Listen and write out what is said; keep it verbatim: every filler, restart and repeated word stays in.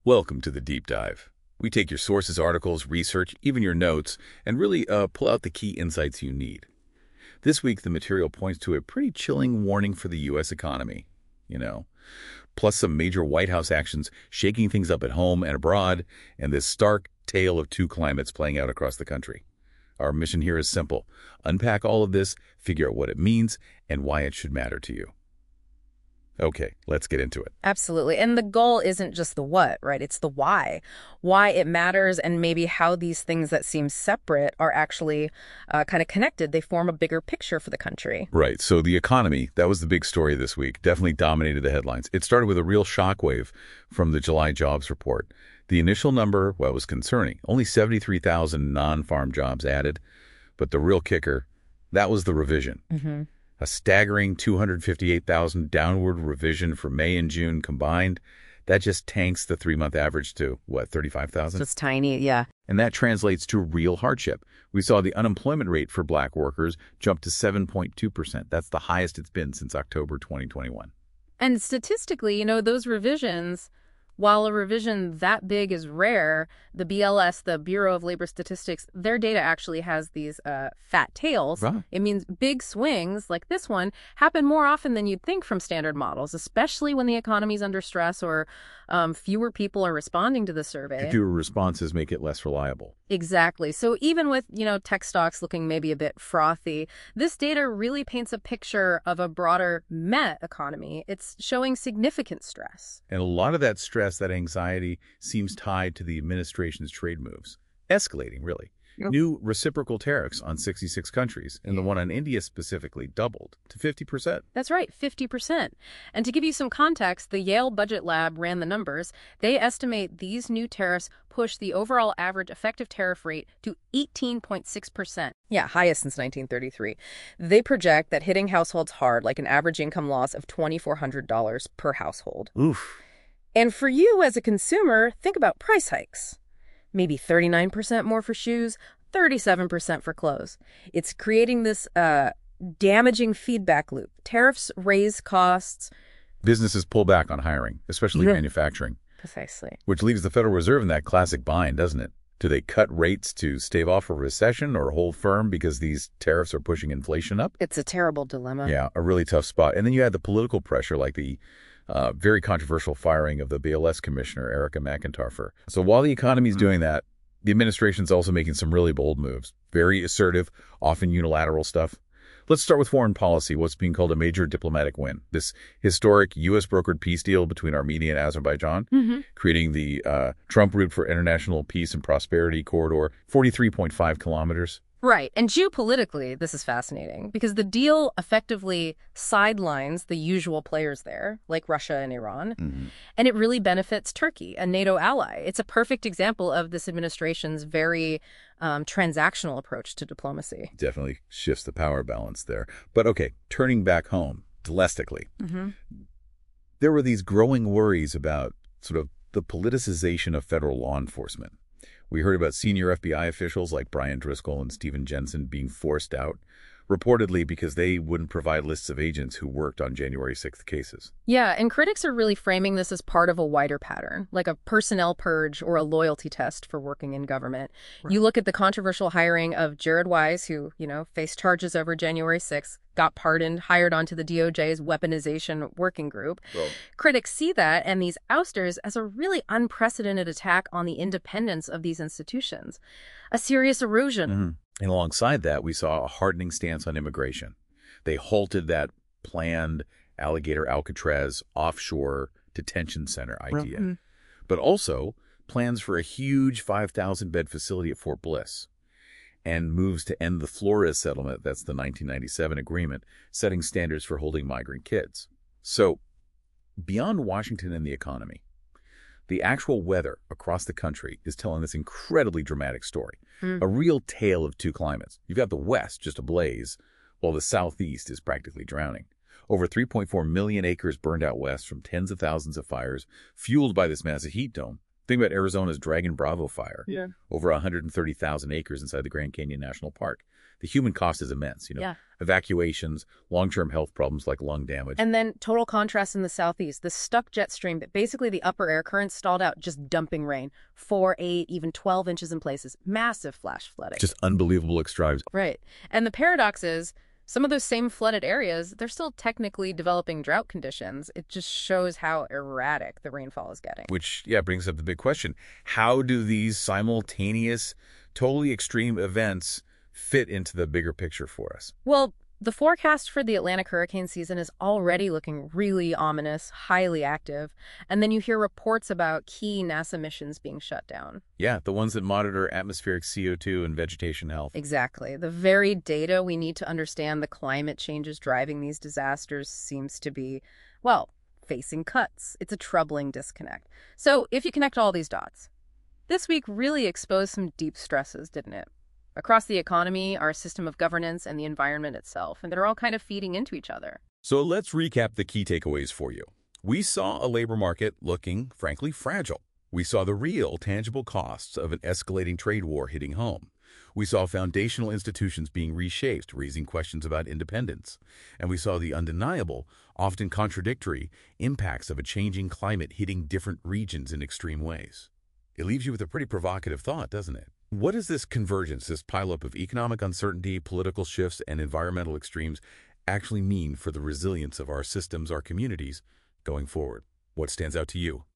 Welcome to the Deep Dive. We take your sources, articles, research, even your notes, and really uh, pull out the key insights you need. This week, the material points to a pretty chilling warning for the U S economy, you know, plus some major White House actions shaking things up at home and abroad, and this stark tale of two climates playing out across the country. Our mission here is simple. Unpack all of this, figure out what it means, and why it should matter to you. Okay, let's get into it. Absolutely. And the goal isn't just the what, right? It's the why. Why it matters and maybe how these things that seem separate are actually uh, kind of connected. They form a bigger picture for the country. Right. So the economy, that was the big story this week, definitely dominated the headlines. It started with a real shockwave from the July jobs report. The initial number, well, was concerning. Only seventy-three thousand non-farm jobs added. But the real kicker, that was the revision. Mm-hmm. A staggering two hundred fifty-eight thousand downward revision for May and June combined. That just tanks the three-month average to, what, thirty-five thousand? Just tiny, yeah. And that translates to real hardship. We saw the unemployment rate for black workers jump to seven point two percent. That's the highest it's been since October twenty twenty-one. And statistically, you know, those revisions, while a revision that big is rare, the B L S, the Bureau of Labor Statistics, their data actually has these uh, fat tails. Right. It means big swings like this one happen more often than you'd think from standard models, especially when the economy's under stress or um, fewer people are responding to the survey. Fewer responses make it less reliable. Exactly. So even with, you know, tech stocks looking maybe a bit frothy, this data really paints a picture of a broader Met economy. It's showing significant stress. And a lot of that stress, that anxiety, seems tied to the administration's trade moves. Escalating, really. Yep. New reciprocal tariffs on sixty-six countries, and the one on India specifically doubled to fifty percent. That's right, fifty percent. And to give you some context, the Yale Budget Lab ran the numbers. They estimate these new tariffs push the overall average effective tariff rate to eighteen point six percent. Yeah, highest since nineteen thirty-three. They project that hitting households hard, like an average income loss of two thousand four hundred dollars per household. Oof. And for you as a consumer, think about price hikes. Maybe thirty-nine percent more for shoes, thirty-seven percent for clothes. It's creating this uh, damaging feedback loop. Tariffs raise costs. Businesses pull back on hiring, especially Yeah. manufacturing. Precisely. Which leaves the Federal Reserve in that classic bind, doesn't it? Do they cut rates to stave off a recession or hold firm because these tariffs are pushing inflation up? It's a terrible dilemma. Yeah, a really tough spot. And then you had the political pressure, like the uh, very controversial firing of the B L S commissioner, Erica McIntyre. So while the economy's doing that, the administration's also making some really bold moves. Very assertive, often unilateral stuff. Let's start with foreign policy, what's being called a major diplomatic win. This historic U S-brokered peace deal between Armenia and Azerbaijan, Mm-hmm. creating the uh, Trump Route for International Peace and Prosperity Corridor, forty-three point five kilometers. Right. And geopolitically, this is fascinating because the deal effectively sidelines the usual players there, like Russia and Iran, Mm-hmm. and it really benefits Turkey, a NATO ally. It's a perfect example of this administration's very um, transactional approach to diplomacy. Definitely shifts the power balance there. But okay, turning back home, domestically, Mm-hmm. there were these growing worries about sort of the politicization of federal law enforcement. We heard about senior F B I officials like Brian Driscoll and Stephen Jensen being forced out, reportedly because they wouldn't provide lists of agents who worked on January sixth cases. Yeah, and critics are really framing this as part of a wider pattern, like a personnel purge or a loyalty test for working in government. Right. You look at the controversial hiring of Jared Wise, who, you know, faced charges over January sixth, got pardoned, hired onto the D O J's weaponization working group. Well, Critics see that and these ousters as a really unprecedented attack on the independence of these institutions, a serious erosion. mm-hmm. And alongside that, we saw a hardening stance on immigration. They halted that planned Alligator Alcatraz offshore detention center idea, Mhm. but also plans for a huge five thousand bed facility at Fort Bliss and moves to end the Flores settlement, that's the nineteen ninety-seven agreement, setting standards for holding migrant kids. So beyond Washington and the economy, the actual weather across the country is telling this incredibly dramatic story. Mm. A real tale of two climates. You've got the West just ablaze, while the Southeast is practically drowning. Over three point four million acres burned out west from tens of thousands of fires fueled by this massive heat dome. Think about Arizona's Dragon Bravo fire. Yeah. Over one hundred thirty thousand acres inside the Grand Canyon National Park. The human cost is immense, you know. Yeah. Evacuations, long-term health problems like lung damage. And then total contrast in the southeast, the stuck jet stream that basically the upper air current stalled out, just dumping rain. Four, eight, even twelve inches in places. Massive flash flooding. Just unbelievable extremes. Right. And the paradox is, some of those same flooded areas, they're still technically developing drought conditions. It just shows how erratic the rainfall is getting. Which, yeah, brings up the big question. How do these simultaneous, totally extreme events fit into the bigger picture for us? Well, the forecast for the Atlantic hurricane season is already looking really ominous, highly active. And then you hear reports about key NASA missions being shut down. Yeah, the ones that monitor atmospheric C O two and vegetation health. Exactly. The very data we need to understand the climate changes driving these disasters seems to be, well, facing cuts. It's a troubling disconnect. So if you connect all these dots, this week really exposed some deep stresses, didn't it? Across the economy, our system of governance, and the environment itself, and they're all kind of feeding into each other. So let's recap the key takeaways for you. We saw a labor market looking, frankly, fragile. We saw the real, tangible costs of an escalating trade war hitting home. We saw foundational institutions being reshaped, raising questions about independence. And we saw the undeniable, often contradictory, impacts of a changing climate hitting different regions in extreme ways. It leaves you with a pretty provocative thought, doesn't it? What does this convergence, this pileup of economic uncertainty, political shifts, and environmental extremes actually mean for the resilience of our systems, our communities, going forward? What stands out to you?